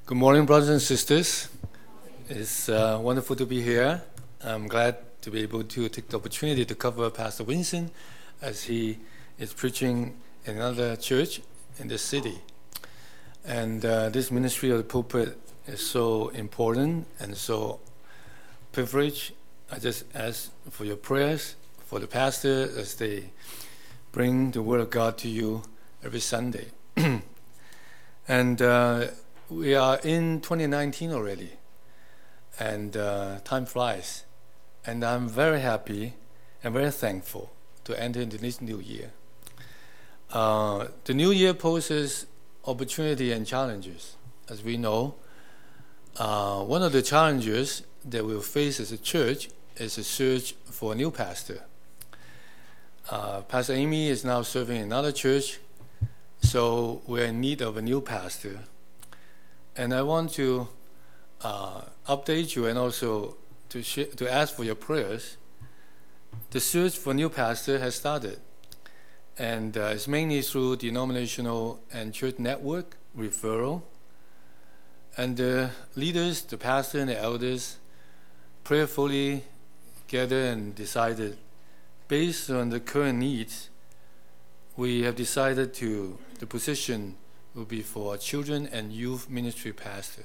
Good morning, brothers and sisters. It's wonderful to be here. I'm glad to be able to take the opportunity to cover Pastor Vincent as he is preaching in another church in this city. And this ministry of the pulpit is so important and so privileged. I just ask for your prayers for the pastor as they bring the Word of God to you every Sunday. And we are in 2019 already, and time flies. And I'm very happy and very thankful to enter into this new year. The new year poses opportunity and challenges. As we know, one of the challenges that we'll face as a church is a search for a new pastor. Pastor Amy is now serving in another church, so we're in need of a new pastor. And I want to update you and also to ask for your prayers. The search for a new pastor has started, and it's mainly through denominational and church network referral. And the leaders, the pastor and the elders, prayerfully gathered and decided, based on the current needs, we have decided the position will be for a children and youth ministry pastor.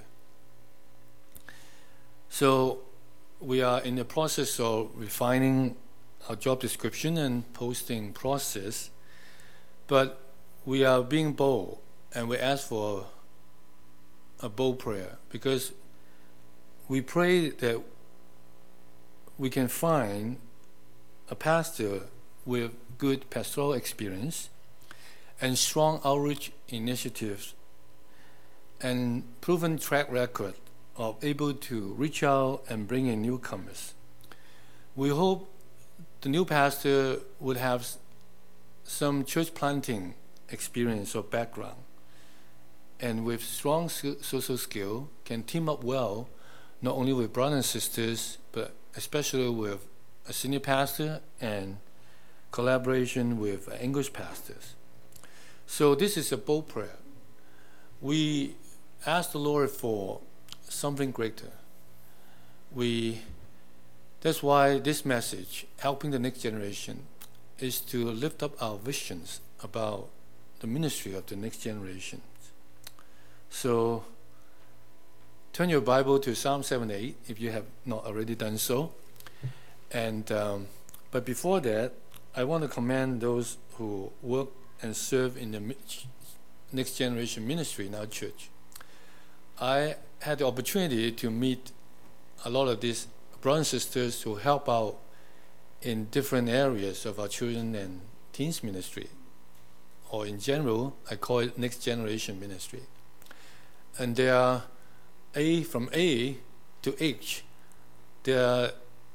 So we are in the process of refining our job description and posting process, but we are being bold, and we ask for a bold prayer, because we pray that we can find a pastor with good pastoral experience and strong outreach initiatives and proven track record of able to reach out and bring in newcomers. We hope the new pastor would have some church planting experience or background, and with strong social skill can team up well not only with brothers and sisters, but especially with a senior pastor and collaboration with English pastors. So this is a bold prayer. We ask the Lord for something greater. That's why this message, helping the next generation, is to lift up our visions about the ministry of the next generation. So turn your Bible to Psalm 78 if you have not already done so. And but before that, I want to commend those who work and serve in the next generation ministry in our church. I had the opportunity to meet a lot of these brothers and sisters who help out in different areas of our children and teens ministry, or in general, I call it next generation ministry. And there are from A to H, there are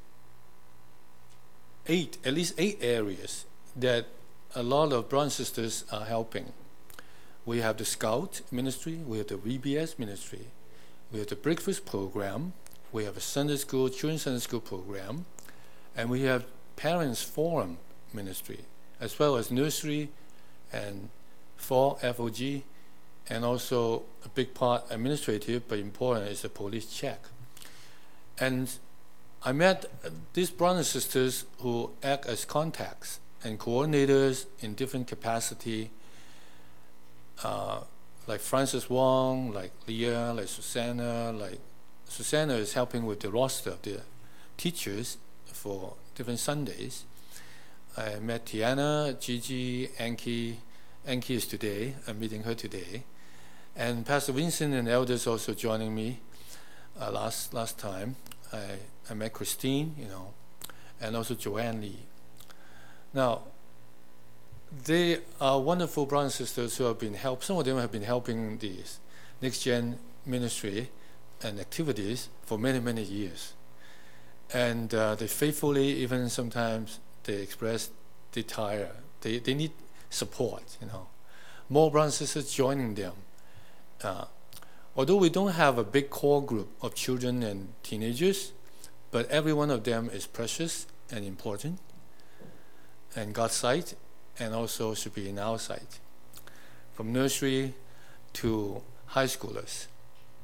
at least eight areas that a lot of brothers and sisters are helping. We have the Scout ministry, we have the VBS ministry, we have the Breakfast program, we have a Sunday school, Children's Sunday school program, and we have Parents Forum ministry, as well as nursery and FOG, and also a big part administrative but important is the police check. And I met these brothers and sisters who act as contacts and coordinators in different capacity, like Francis Wong, like Leah, like Susanna. Like Susanna is helping with the roster of the teachers for different Sundays. I met Tiana, Gigi, Anki. Anki is today. I'm meeting her today. And Pastor Vincent and elders also joining me last time. I met Christine, and also Joanne Lee. Now, they are wonderful brothers and sisters who have been some of them have been helping the Next Gen ministry and activities for many, many years. And they faithfully, even sometimes they express they tire. They need support, More brothers and sisters joining them. Although we don't have a big core group of children and teenagers, but every one of them is precious and important in God's sight, and also should be in our sight. From nursery to high schoolers.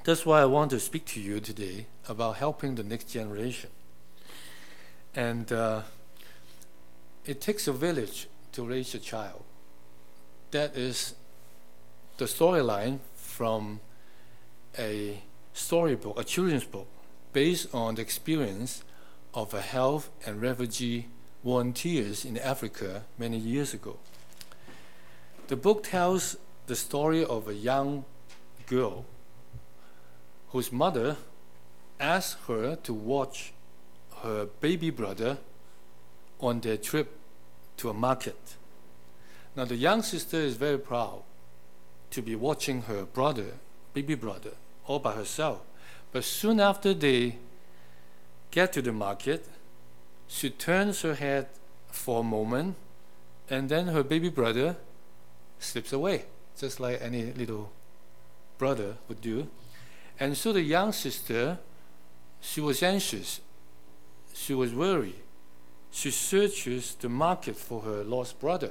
That's why I want to speak to you today about helping the next generation. And it takes a village to raise a child. That is the storyline from a storybook, a children's book, based on the experience of a health and refugee volunteers in Africa many years ago. The book tells the story of a young girl whose mother asked her to watch her baby brother on their trip to a market. Now the young sister is very proud to be watching her brother, baby brother, all by herself. But soon after they get to the market, she turns her head for a moment, and then her baby brother slips away, just like any little brother would do. And so the young sister, she was anxious, she was worried. She searches the market for her lost brother.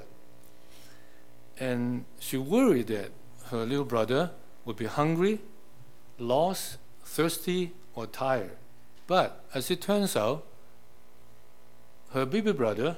And she worried that her little brother would be hungry, lost, thirsty, or tired. But as it turns out, her baby brother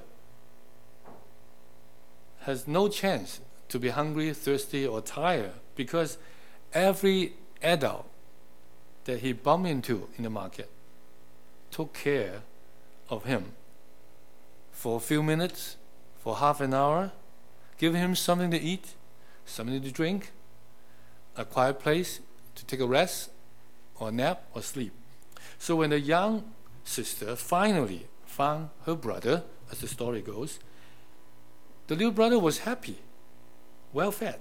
has no chance to be hungry, thirsty, or tired, because every adult that he bumped into in the market took care of him for a few minutes, for half an hour, giving him something to eat, something to drink, a quiet place to take a rest, or nap, or sleep. So when the young sister finally found her brother, as the story goes, the little brother was happy, well fed,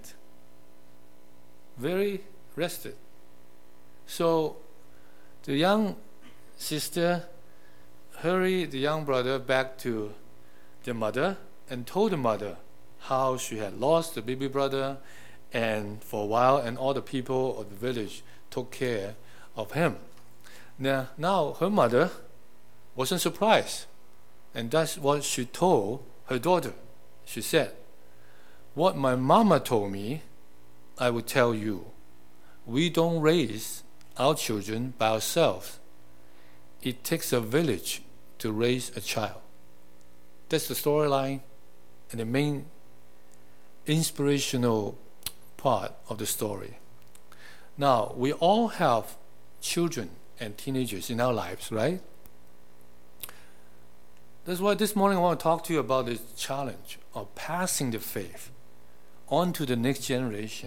very rested. So the young sister hurried the young brother back to the mother and told the mother how she had lost the baby brother, and for a while, and all the people of the village took care of him. Now her mother wasn't surprised, and that's what she told her daughter. She said, "What my mama told me, I will tell you. We don't raise our children by ourselves. It takes a village to raise a child." That's the storyline and the main inspirational part of the story. Now, we all have children and teenagers in our lives, right? That's why this morning I want to talk to you about this challenge of passing the faith on to the next generation.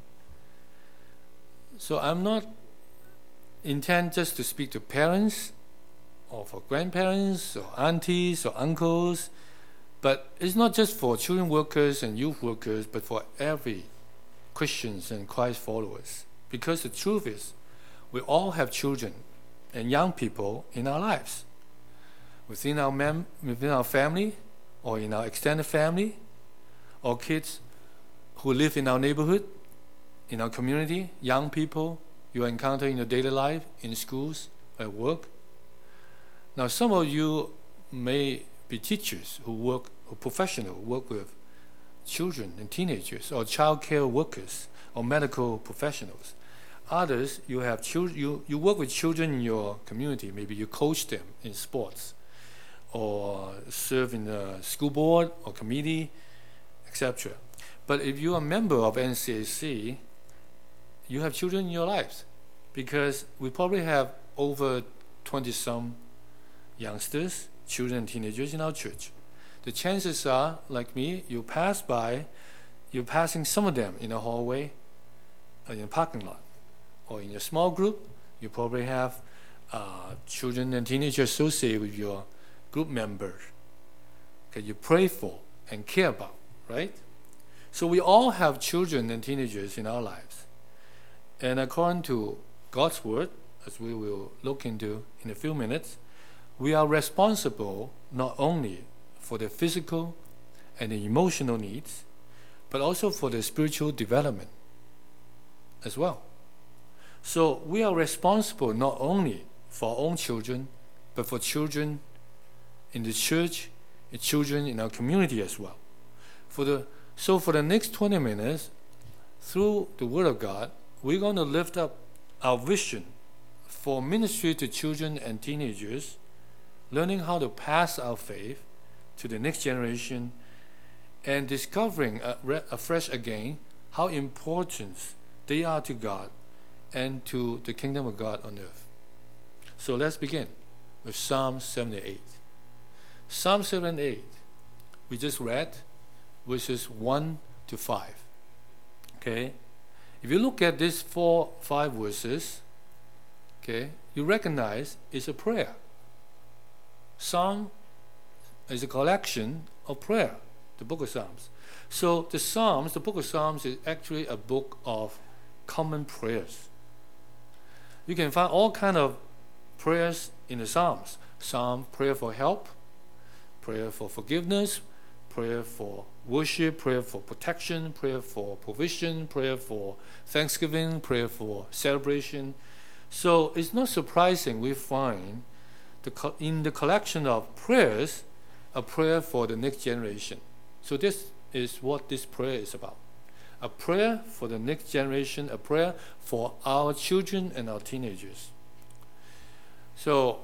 So I'm not intent just to speak to parents or for grandparents or aunties or uncles, but it's not just for children workers and youth workers, but for every Christians and Christ followers. Because the truth is, we all have children and young people in our lives, within our family, or in our extended family, or kids who live in our neighborhood, in our community, young people you encounter in your daily life, in schools, at work. Now, some of you may be teachers or professionals who work with children and teenagers, or child care workers, or medical professionals. Others, you have children. You work with children in your community. Maybe you coach them in sports, or serve in the school board or committee, etc. But if you are a member of NCAC, you have children in your lives, because we probably have over 20-some youngsters, children and teenagers in our church. The chances are, like me, you pass by, you're passing some of them in a hallway, or in a parking lot, or in your small group. You probably have children and teenagers associated with your group members that you pray for and care about, right? So we all have children and teenagers in our lives. And according to God's Word, as we will look into in a few minutes, we are responsible not only for the physical and the emotional needs, but also for the spiritual development as well. So we are responsible not only for our own children, but for children in the church and children in our community as well. So for the next 20 minutes, through the Word of God, we're going to lift up our vision for ministry to children and teenagers, learning how to pass our faith to the next generation, and discovering afresh again how important they are to God and to the kingdom of God on earth. So let's begin with Psalm 78. Psalm 78, we just read verses 1 to 5. Okay? If you look at these 5 verses, okay, you recognize it's a prayer. Psalm is a collection of prayer, the book of Psalms. So the Psalms, the book of Psalms, is actually a book of common prayers. You can find all kinds of prayers in the Psalms. Psalm, prayer for help, prayer for forgiveness, prayer for worship, prayer for protection, prayer for provision, prayer for thanksgiving, prayer for celebration. So it's not surprising we find in the collection of prayers a prayer for the next generation. So this is what this prayer is about. A prayer for the next generation, a prayer for our children and our teenagers. So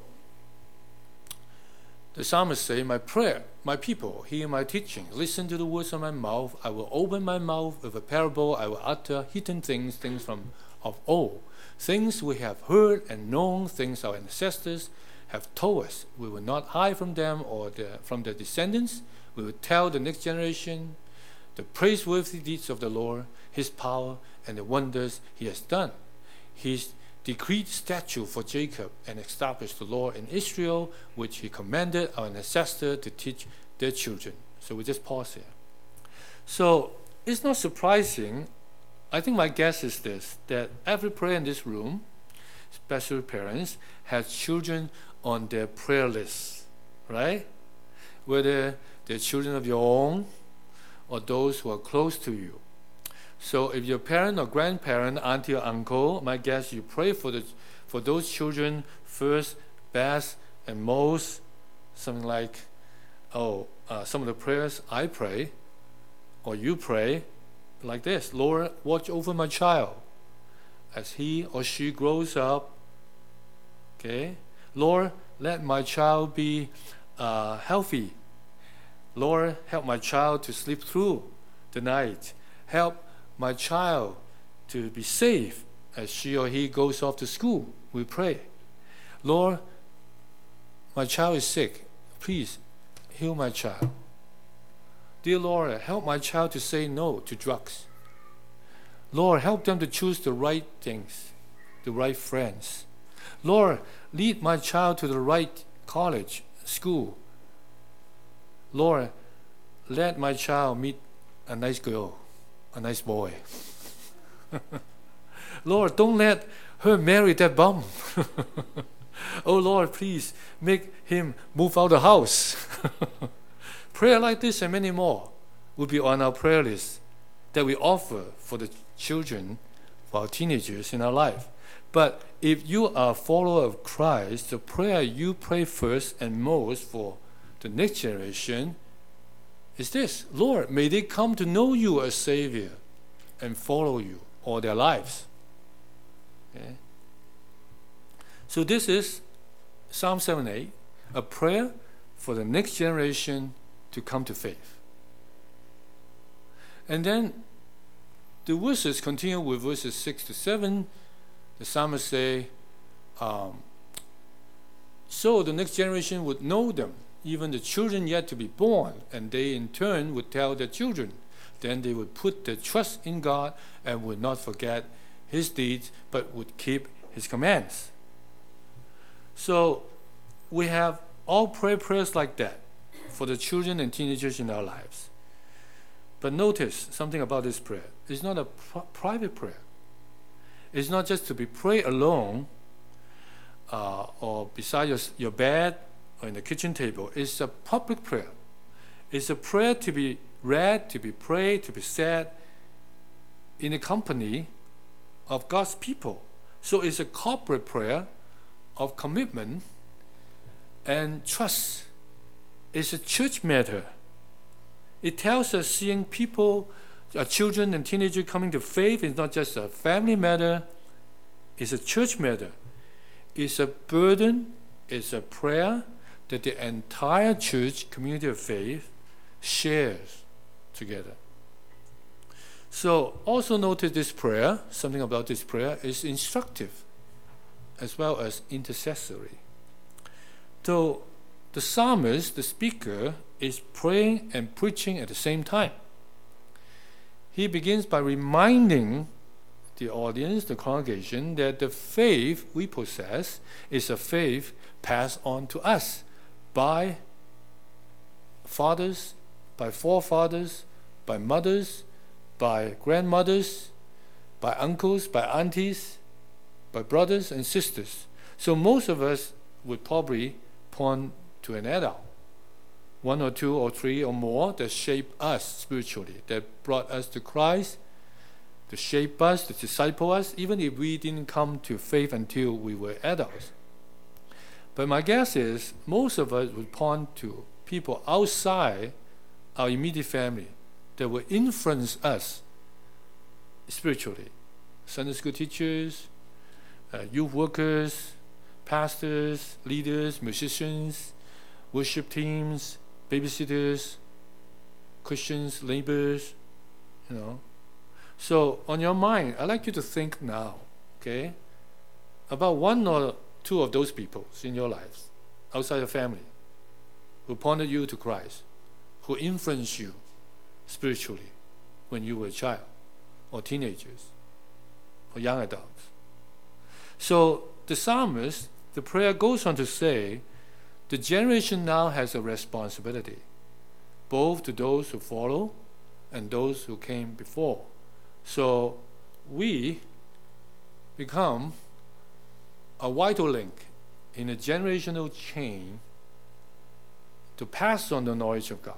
the psalmist say, "My prayer, my people, hear my teaching. Listen to the words of my mouth. I will open my mouth with a parable. I will utter hidden things from of old, things we have heard and known, things our ancestors have told us. We will not hide from them or from their descendants. We will tell the next generation the praiseworthy deeds of the Lord, His power, and the wonders He has done. He's decreed statute for Jacob and established the law in Israel, which He commanded our ancestors to teach their children." So we just pause here. So it's not surprising. I think my guess is this, that every prayer in this room, especially parents, has children on their prayer list, right? Whether they're children of your own or those who are close to you. So if your parent or grandparent, auntie or uncle, my guess you pray for those children first, best, and most. Something like, some of the prayers I pray, or you pray, like this: "Lord, watch over my child as he or she grows up." Okay, Lord, let my child be healthy. Lord, help my child to sleep through the night. Help my child to be safe as she or he goes off to school. We pray. Lord, my child is sick. Please heal my child. Dear Lord, help my child to say no to drugs. Lord, help them to choose the right things, the right friends. Lord, lead my child to the right college, school. Lord, let my child meet a nice girl, a nice boy. Lord, don't let her marry that bum. Oh Lord, please make him move out of the house. Prayer like this and many more will be on our prayer list that we offer for the children, for our teenagers in our life. But if you are a follower of Christ, the prayer you pray first and most for the next generation is this: Lord, may they come to know you as Savior and follow you all their lives. Okay? So this is Psalm 78, a prayer for the next generation to come to faith. And then the verses continue with verses 6 to 7. The psalmist say, so the next generation would know them, even the children yet to be born, and they in turn would tell their children. Then they would put their trust in God and would not forget His deeds, but would keep His commands. So we have all prayers like that for the children and teenagers in our lives. But notice something about this prayer. It's not a private prayer. It's not just to be prayed alone or beside your bed or in the kitchen table. It's a public prayer. It's a prayer to be read, to be prayed, to be said in the company of God's people. So it's a corporate prayer of commitment and trust. It's a church matter. It tells us seeing people, children and teenagers coming to faith is not just a family matter. It's a church matter. It's a burden, it's a prayer that the entire church community of faith shares together. So also notice this prayer, something about this prayer is instructive as well as intercessory. So the psalmist, the speaker, is praying and preaching at the same time. He begins by reminding the audience, the congregation, that the faith we possess is a faith passed on to us by fathers, by forefathers, by mothers, by grandmothers, by uncles, by aunties, by brothers and sisters. So most of us would probably point to an adult, one or two or three or more that shape us spiritually, that brought us to Christ, to shape us, to disciple us, even if we didn't come to faith until we were adults. But my guess is most of us would point to people outside our immediate family that will influence us spiritually. Sunday school teachers, youth workers, pastors, leaders, musicians, worship teams, babysitters, Christians, neighbors, So on your mind, I'd like you to think now, okay, about one or two of those people in your lives, outside your family, who pointed you to Christ, who influenced you spiritually when you were a child, or teenagers, or young adults. So the psalmist, the prayer goes on to say, the generation now has a responsibility, both to those who follow and those who came before. So we become a vital link in a generational chain to pass on the knowledge of God.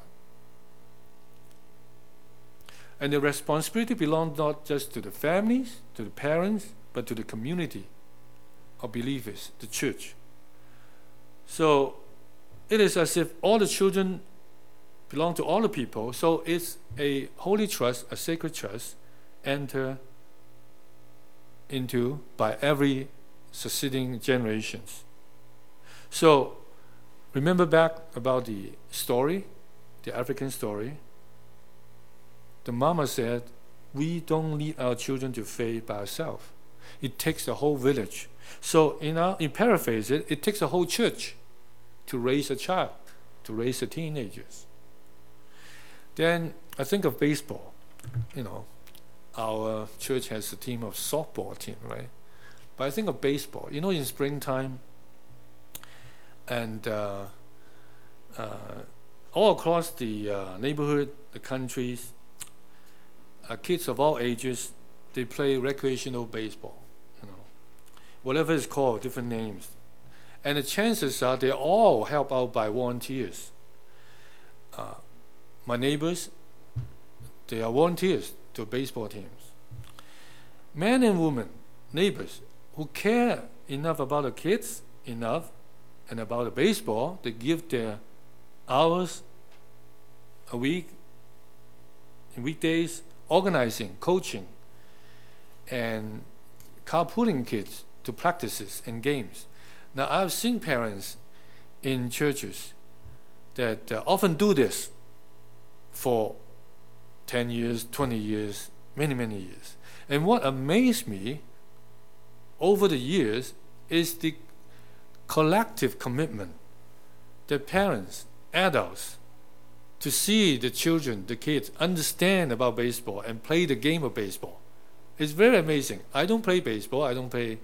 And the responsibility belongs not just to the families, to the parents, but to the community of believers, the church. So it is as if all the children belong to all the people. So it's a holy trust, a sacred trust, enter into by every succeeding generations. So remember back about the story, the African story. The mama said, we don't lead our children to faith by ourselves. It takes the whole village. So in paraphrase it takes a whole church to raise a child, to raise the teenagers. Then I think of baseball. Our church has a team of softball team, right? But I think of baseball. In springtime, and all across the neighborhood, the countries, kids of all ages, they play recreational baseball. Whatever it's called, different names. And the chances are they all help out by volunteers. My neighbors, they are volunteers to baseball teams. Men and women, neighbors, who care enough about the kids, and about the baseball, they give their hours a week, in weekdays, organizing, coaching, and carpooling kids to practices and games. Now, I've seen parents in churches that often do this for 10 years, 20 years, many, many years. And what amazed me over the years is the collective commitment that parents, adults, to see the children, the kids, understand about baseball and play the game of baseball. It's very amazing. I don't play baseball. I don't play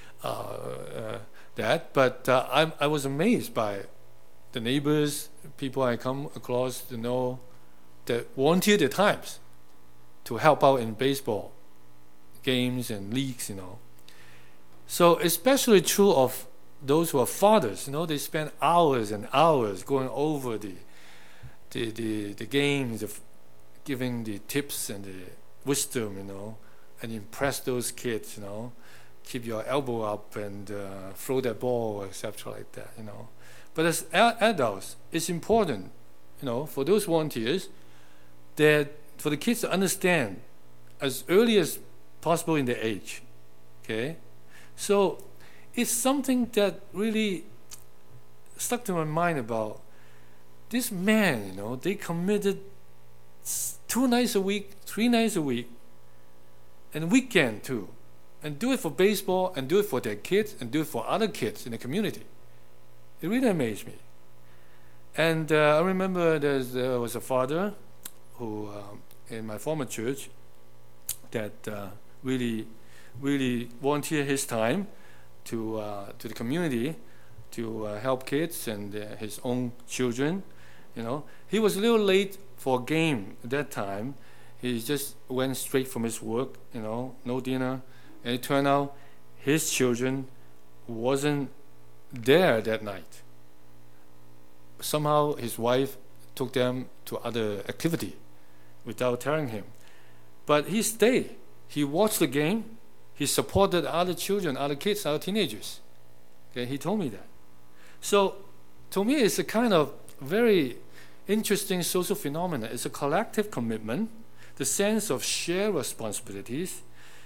that. But I was amazed by the neighbors, people I come across to know that volunteer their times to help out in baseball games and leagues, So especially true of those who are fathers, they spend hours and hours going over the games, giving the tips and the wisdom, and impress those kids, keep your elbow up and throw that ball, etc. like that, But as adults, it's important, for those volunteers, that for the kids to understand as early as possible in their age, okay, So it's something that really stuck to my mind about this man. They committed 2 nights a week, 3 nights a week, and weekend too, and do it for baseball, and do it for their kids, and do it for other kids in the community. It really amazed me. And I remember there was a father who, in my former church, that really volunteered his time to the community to help kids and his own children. He was a little late for a game at that time. He just went straight from his work, no dinner, and it turned out his children wasn't there that night. Somehow his wife took them to other activity without telling him. But he stayed. He watched the game. He supported other children, other kids, other teenagers. Okay, he told me that. So to me, it's a kind of very interesting social phenomenon. It's a collective commitment, the sense of shared responsibilities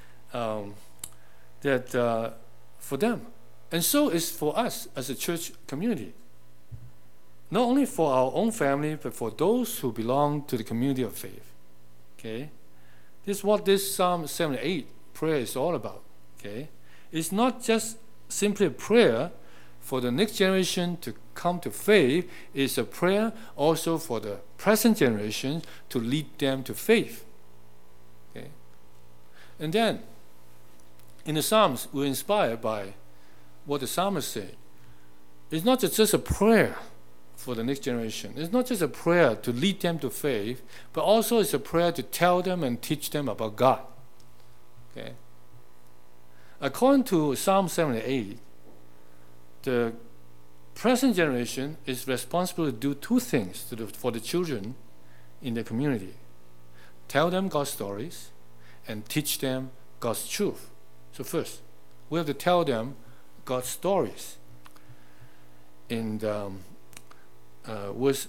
that for them. And so it's for us as a church community. Not only for our own family, but for those who belong to the community of faith. Okay? This is what this Psalm 78 prayer is all about. Okay? It's not just simply a prayer for the next generation to come to faith. It's a prayer also for the present generation to lead them to faith. Okay? And then, in the Psalms, we're inspired by what the psalmist say. It's not just a prayer for the next generation. It's not just a prayer to lead them to faith, but also it's a prayer to tell them and teach them about God. Okay? According to Psalm 78, the present generation is responsible to do 2 things for the children in the community. Tell them God's stories and teach them God's truth. So first, we have to tell them God's stories. In verse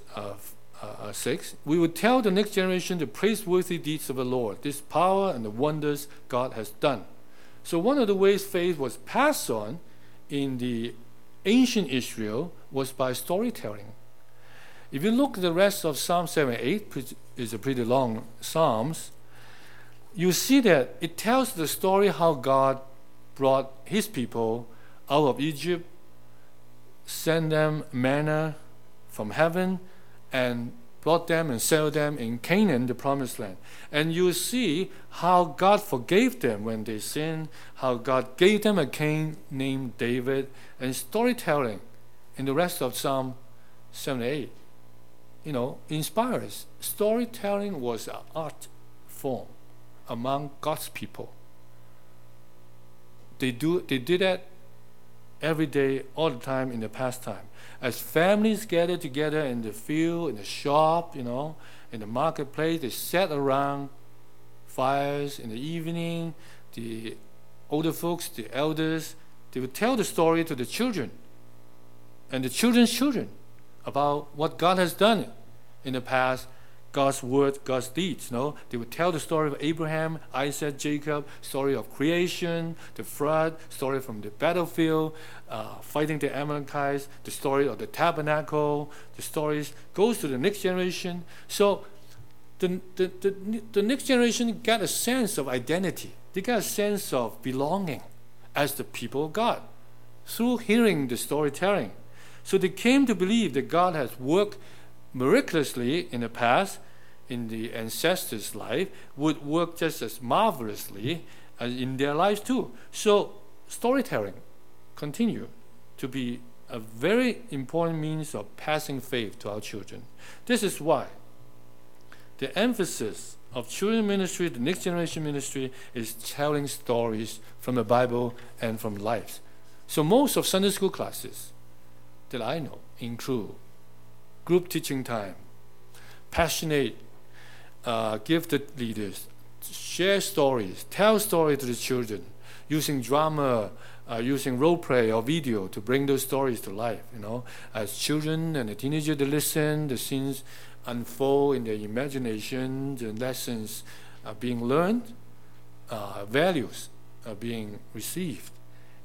6, we would tell the next generation the praiseworthy deeds of the Lord, this power and the wonders God has done. So one of the ways faith was passed on in the ancient Israel was by storytelling. If you look at the rest of Psalm 78, which is a pretty long Psalms, you see that it tells the story how God brought his people out of Egypt, sent them manna from heaven, and brought them and settled them in Canaan, the promised land. And you see how God forgave them when they sinned, how God gave them a king named David, and storytelling in the rest of Psalm 78. Inspires. Storytelling was an art form among God's people. They did that every day, all the time in the past time. As families gathered together in the field, in the shop, in the marketplace, they sat around fires in the evening. The older folks, the elders, they would tell the story to the children and the children's children about what God has done in the past, God's word, God's deeds. They would tell the story of Abraham, Isaac, Jacob, story of creation, the flood, story from the battlefield, fighting the Amalekites, the story of the tabernacle. The stories goes to the next generation. So the next generation got a sense of identity. They got a sense of belonging as the people of God through hearing the storytelling. So they came to believe that God has worked miraculously in the past, in the ancestors' life, would work just as marvelously as in their lives too. So storytelling continue to be a very important means of passing faith to our children. This is why the emphasis of children ministry, the next generation ministry, is telling stories from the Bible and from life. So most of Sunday school classes that I know include group teaching time, passionate, gifted leaders, share stories, tell stories to the children, using drama, using role play or video to bring those stories to life. As children and the teenagers, they listen, the scenes unfold in their imagination, the lessons are being learned, values are being received.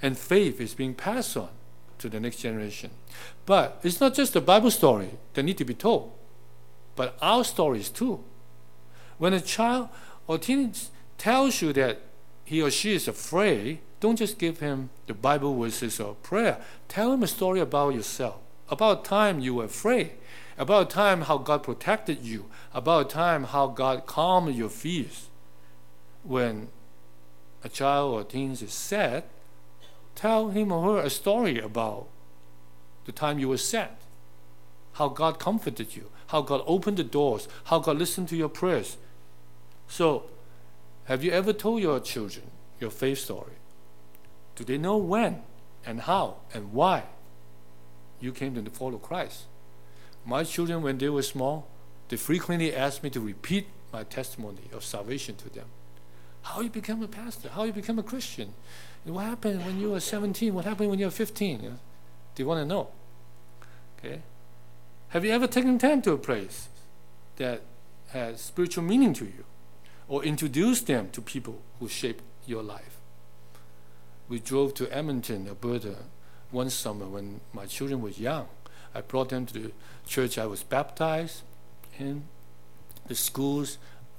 and faith is being passed on to the next generation. But it's not just the Bible story that need to be told, but our stories too. When a child or teenager tells you that he or she is afraid, don't just give him the Bible verses or prayer. Tell him a story about yourself, about a time you were afraid, about a time how God protected you, about a time how God calmed your fears. When a child or teen is sad, tell him or her a story about the time you were sad, how God comforted you, how God opened the doors, how God listened to your prayers. So, have you ever told your children your faith story? Do they know when and how and why you came to follow Christ? My children, when they were small, they frequently asked me to repeat my testimony of salvation to them. How you become a pastor, how you become a Christian. What happened when you were 17? What happened when you were 15? You know? They want to know. Okay? Have you ever taken time to a place that has spiritual meaning to you? Or introduced them to people who shaped your life? We drove to Edmonton, Alberta, one summer when my children were young. I brought them to the church I was baptized in, the schools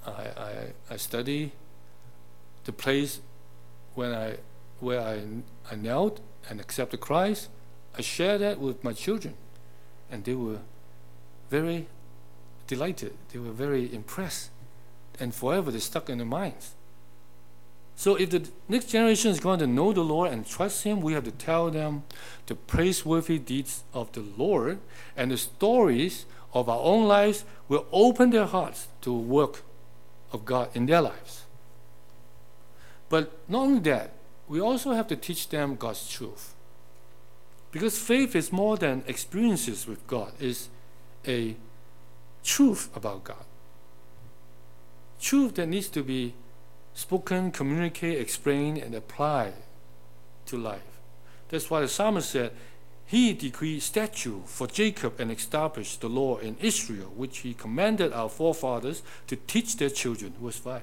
I studied, the place where I knelt and accepted Christ. I shared that with my children, and they were very delighted. They were very impressed, and forever they stuck in their minds. So if the next generation is going to know the Lord and trust Him, we have to tell them the praiseworthy deeds of the Lord, and the stories of our own lives will open their hearts to the work of God in their lives. But not only that, we also have to teach them God's truth. Because faith is more than experiences with God. It's a truth about God. Truth that needs to be spoken, communicated, explained, and applied to life. That's why the psalmist said, He decreed statute for Jacob and established the law in Israel, which He commanded our forefathers to teach their children. Verse 5.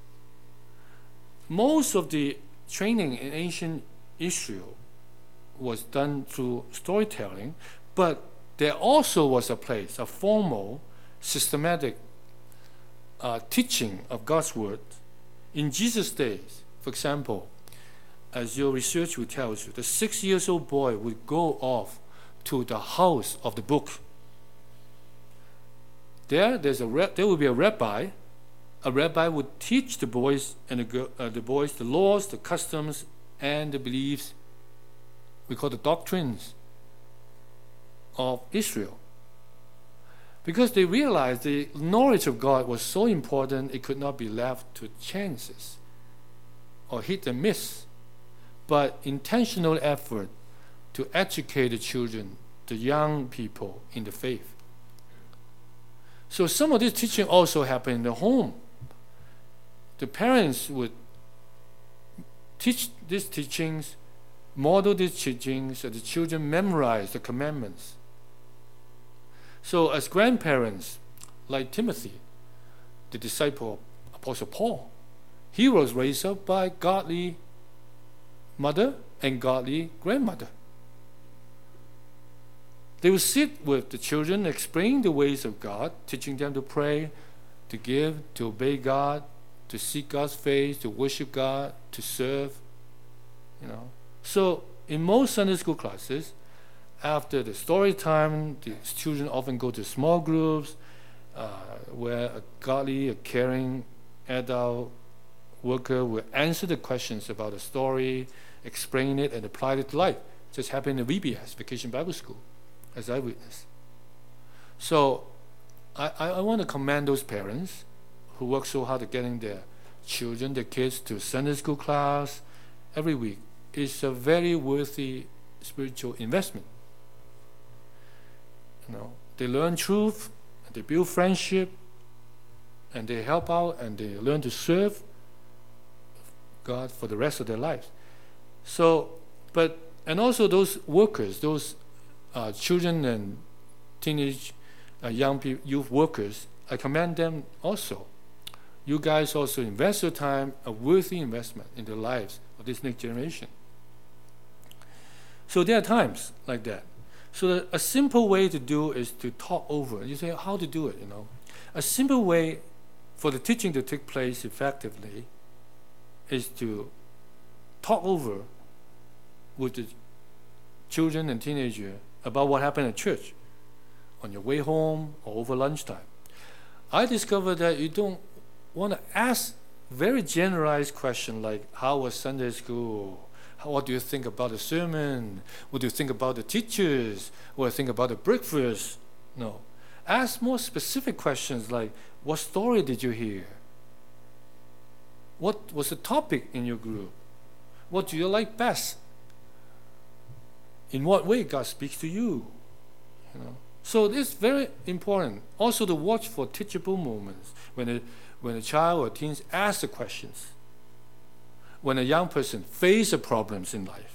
Most of the training in ancient Israel was done through storytelling, but there also was a place, a formal, systematic teaching of God's word. In Jesus' days, for example, as your research will tell you, the 6-year-old boy would go off to the house of the book. There will be a rabbi. A rabbi would teach the boys and the boys the laws, the customs, and the beliefs. We call the doctrines of Israel. Because they realized the knowledge of God was so important, it could not be left to chances or hit and miss, but intentional effort to educate the children, the young people in the faith. So some of this teaching also happened in the home. The parents would teach these teachings, model these teachings, so the children memorize the commandments. So as grandparents, like Timothy, the disciple of Apostle Paul, he was raised up by godly mother and godly grandmother. They would sit with the children, explain the ways of God, teaching them to pray, to give, to obey God, to seek God's face, to worship God, to serve. So in most Sunday school classes, after the story time, the children often go to small groups where a godly, a caring adult worker will answer the questions about the story, explain it, and apply it to life. Just happened in VBS, Vacation Bible School, as I witnessed. So I want to commend those parents who work so hard at getting their children, their kids, to Sunday school class every week. It's a very worthy spiritual investment. They learn truth, they build friendship, and they help out, and they learn to serve God for the rest of their lives. And also those workers, those children and teenage, young people, youth workers, I commend them also. You guys also invest your time, a worthy investment in the lives of this next generation. So there are times like that. So a simple way to do is to talk over. You say, how to do it, A simple way for the teaching to take place effectively is to talk over with the children and teenagers about what happened at church on your way home or over lunchtime. I discovered that you don't want to ask very generalized questions like, how was Sunday school? What do you think about the sermon? What do you think about the teachers? What do you think about the breakfast? No. Ask more specific questions like, what story did you hear? What was the topic in your group? What do you like best? In what way God speaks to you? So this is very important. Also to watch for teachable moments when a child or teens ask the questions. When a young person faces problems in life.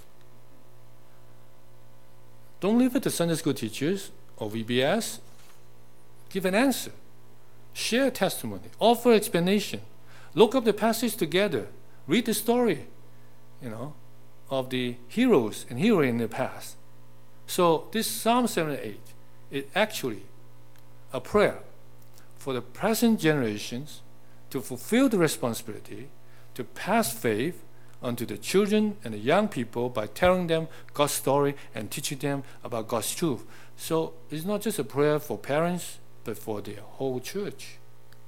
Don't leave it to Sunday school teachers or VBS. Give an answer. Share testimony. Offer explanation. Look up the passage together. Read the story, of the heroes and heroines in the past. So this Psalm 78 is actually a prayer for the present generations to fulfill the responsibility to pass faith onto the children and the young people by telling them God's story and teaching them about God's truth. So it's not just a prayer for parents, but for the whole church.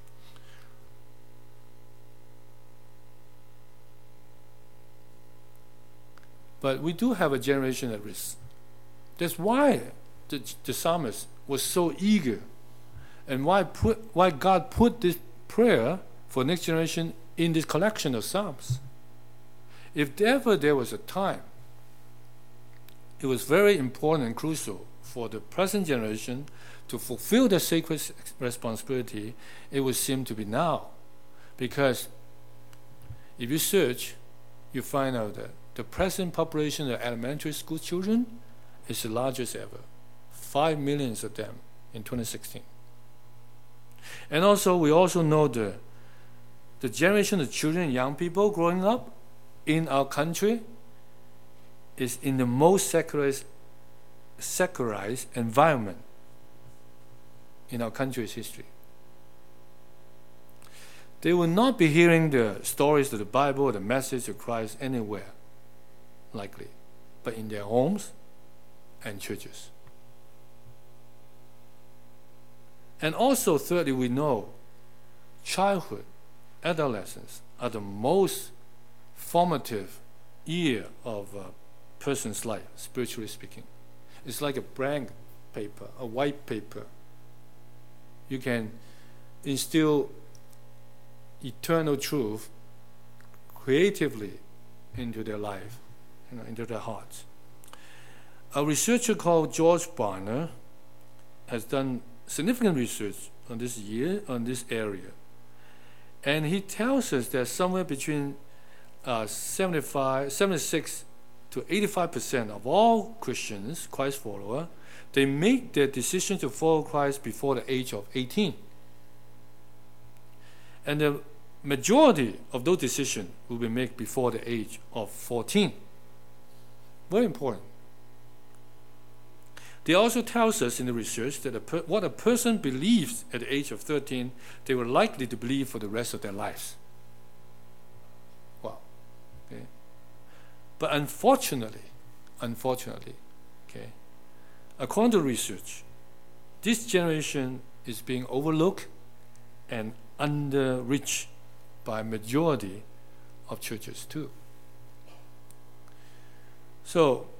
But we do have a generation at risk. That's why the psalmist was so eager, and why God put this prayer for next generation in this collection of psalms. If ever there was a time, it was very important and crucial for the present generation to fulfill their sacred responsibility, it would seem to be now. Because if you search, you find out that the present population of elementary school children is the largest ever. 5 million of them in 2016. And also, we also know the generation of children and young people growing up in our country is in the most secularized environment in our country's history. They will not be hearing the stories of the Bible or the message of Christ anywhere, likely, but in their homes and churches. And also, thirdly, we know childhood, adolescence are the most formative year of a person's life, spiritually speaking. It's like a blank paper, a white paper. You can instill eternal truth creatively into their life, into their hearts. A researcher called George Barna has done significant research on this area. And he tells us that somewhere between 76 to 85% of all Christians, Christ followers, they make their decision to follow Christ before the age of 18. And the majority of those decisions will be made before the age of 14. Very important. They also tells us in the research that what a person believes at the age of 13, they were likely to believe for the rest of their lives. Wow. Okay. But unfortunately, okay, according to research, this generation is being overlooked and underreached by a majority of churches too. So,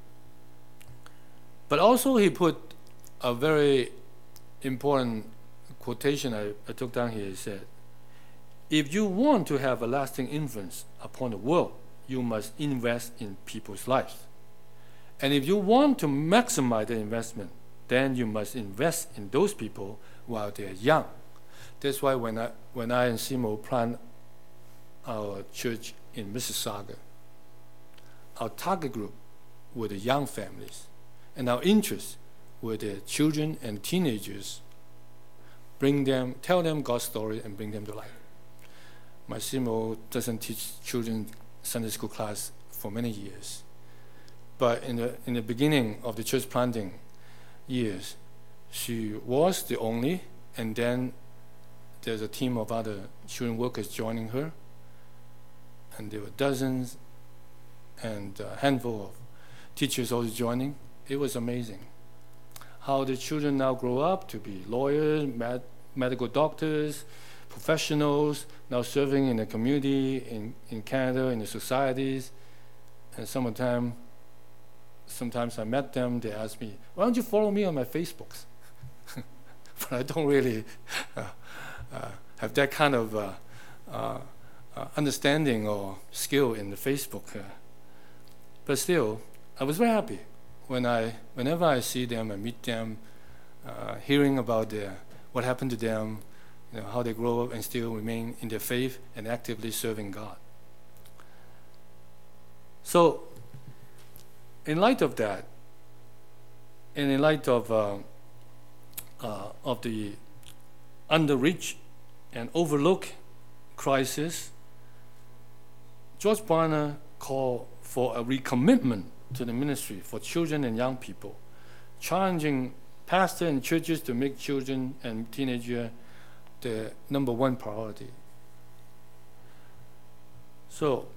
but also he put a very important quotation I took down here. He said, if you want to have a lasting influence upon the world, you must invest in people's lives. And if you want to maximize the investment, then you must invest in those people while they're young. That's why when I and Simo planned our church in Mississauga, our target group were the young families, and our interest were the children and teenagers. Tell them God's story and bring them to life. My Simo doesn't teach children Sunday school class for many years. But in the beginning of the church planting years, she was the only, and then there's a team of other children workers joining her, and there were dozens and a handful of teachers also joining. It was amazing how the children now grow up to be lawyers, medical doctors, professionals, now serving in the community, in Canada, in the societies. And sometimes I met them, they asked me, why don't you follow me on my Facebooks? But I don't really have that kind of understanding or skill in the Facebook. But still, I was very happy whenever I see them and meet them, hearing about what happened to them, how they grow up and still remain in their faith and actively serving God. So, in light of that, and in light of the underreach and overlooked crisis, George Barna called for a recommitment to the ministry for children and young people, challenging pastors and churches to make children and teenagers the number one priority. So,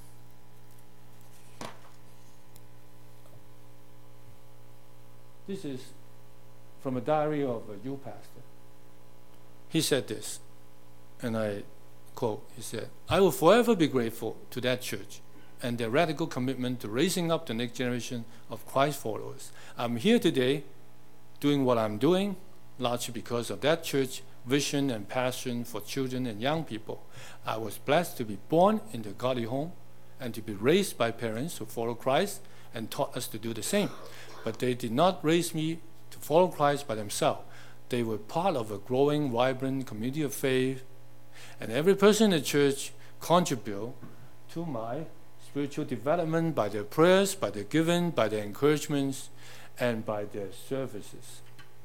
this is from a diary of a youth pastor. He said this, and I quote, he said, "I will forever be grateful to that church and their radical commitment to raising up the next generation of Christ followers. I'm here today doing what I'm doing, largely because of that church vision and passion for children and young people. I was blessed to be born in the godly home and to be raised by parents who follow Christ and taught us to do the same. But they did not raise me to follow Christ by themselves. They were part of a growing, vibrant community of faith, and every person in the church contributed to my spiritual development by their prayers, by their giving, by their encouragements, and by their services."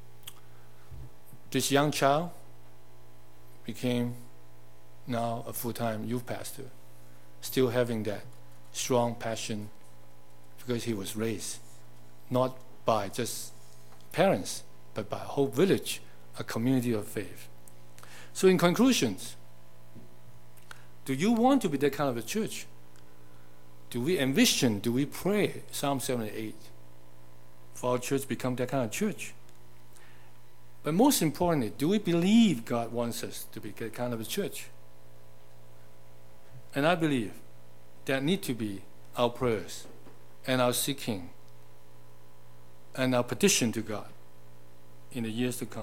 This young child became now a full-time youth pastor, still having that strong passion because he was raised not by just parents, but by a whole village, a community of faith. So in conclusions, do you want to be that kind of a church? Do we envision, do we pray, Psalm 78, for our church become that kind of church? But most importantly, do we believe God wants us to be that kind of a church? And I believe that need to be our prayers and our seeking and our petition to God in the years to come.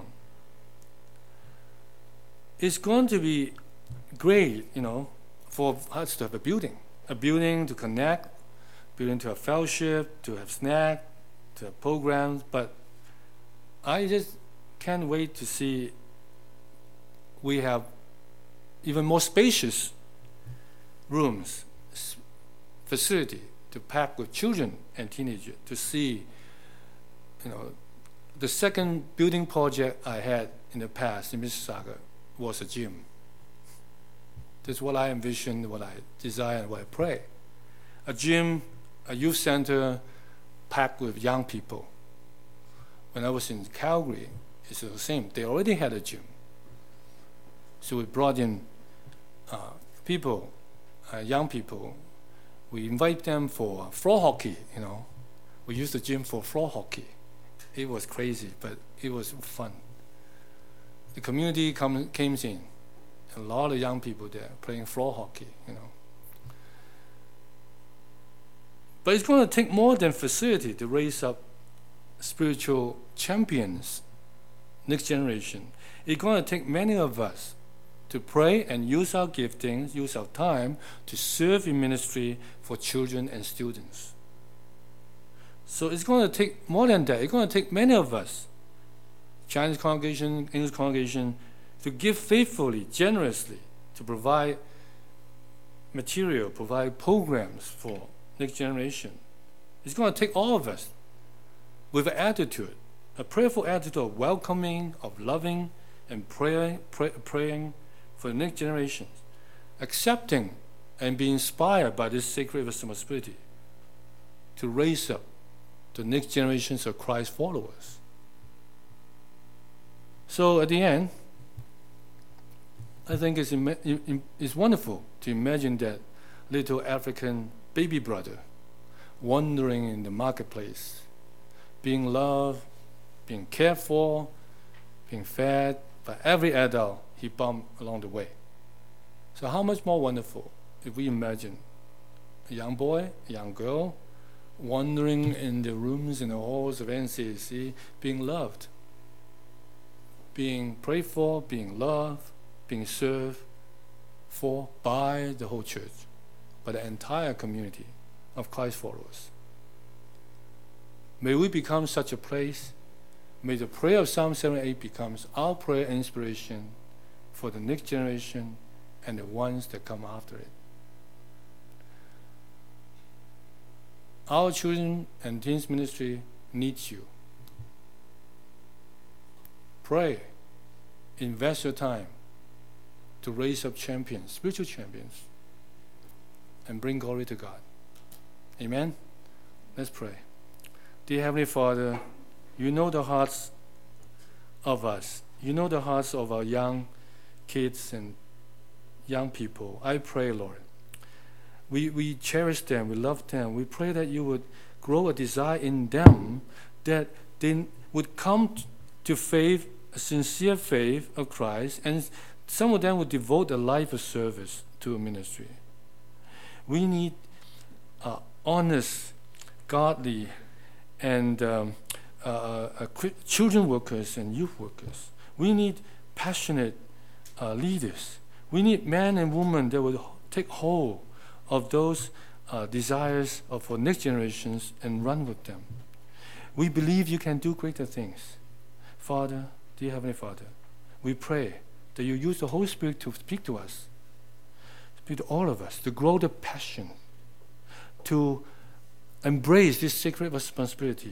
It's going to be great, for us to have a building to connect, building to have fellowship, to have snack, to have programs, but I just can't wait to see we have even more spacious rooms, facility to pack with children and teenagers, to see, the second building project I had in the past in Mississauga was a gym. That's what I envisioned, what I desire, and what I pray. A gym, a youth center packed with young people. When I was in Calgary, it's the same. They already had a gym. So we brought in people, young people. We invite them for floor hockey, We used the gym for floor hockey. It was crazy, but it was fun. The community came in. A lot of young people there playing floor hockey, But it's going to take more than facility to raise up spiritual champions, next generation. It's going to take many of us to pray and use our giftings, use our time to serve in ministry for children and students. So it's going to take more than that. It's going to take many of us, Chinese congregation, English congregation, to give faithfully, generously, to provide material, provide programs for next generation. It's going to take all of us with an attitude, a prayerful attitude of welcoming, of loving, and praying for the next generations, accepting and being inspired by this sacred responsibility. to raise up the next generations of Christ followers. So at the end, I think it's wonderful to imagine that little African baby brother wandering in the marketplace, being loved, being cared for, being fed by every adult he bumped along the way. So how much more wonderful if we imagine a young boy, a young girl, wandering in the rooms and the halls of NCAC, being loved, being prayed for, being loved, being served for by the whole church, by the entire community of Christ followers. May we become such a place. May the prayer of Psalm 78 becomes our prayer and inspiration for the next generation and the ones that come after it. Our children and teens ministry needs you. Pray, invest your time to raise up champions, spiritual champions, and bring glory to God. Amen? Let's pray. Dear Heavenly Father, you know the hearts of us. You know the hearts of our young kids and young people. I pray, Lord, we cherish them, we love them. We pray that you would grow a desire in them that they would come to faith, a sincere faith of Christ, and some of them would devote a life of service to a ministry. We need honest, godly, and children workers and youth workers. We need passionate leaders. We need men and women that will take hold of those desires for next generations and run with them. We believe you can do greater things. Father, dear Heavenly Father, we pray that you use the Holy Spirit to speak to us, speak to all of us, to grow the passion, to embrace this sacred responsibility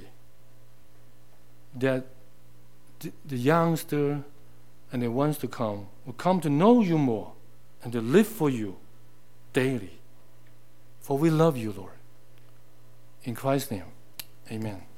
that the youngster and the ones to come will come to know you more and to live for you daily. For we love you, Lord. In Christ's name, amen.